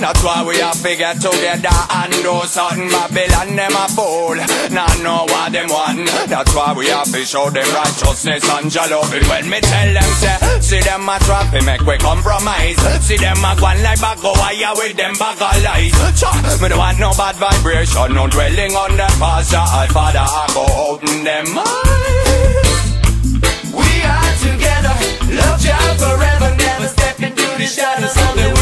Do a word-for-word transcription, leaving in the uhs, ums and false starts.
That's why we have to get together and do something. Babylon them a fool, not know what them want. That's why we have to show them righteousness and jollof it. When me tell them say, see them a trap, we make we compromise. See them a go like back go wire with them bag of lies. Cha, me don't want no bad vibration, no dwelling on the past. I father I go out in them eyes. We are together, love child forever, never step into the shadows of the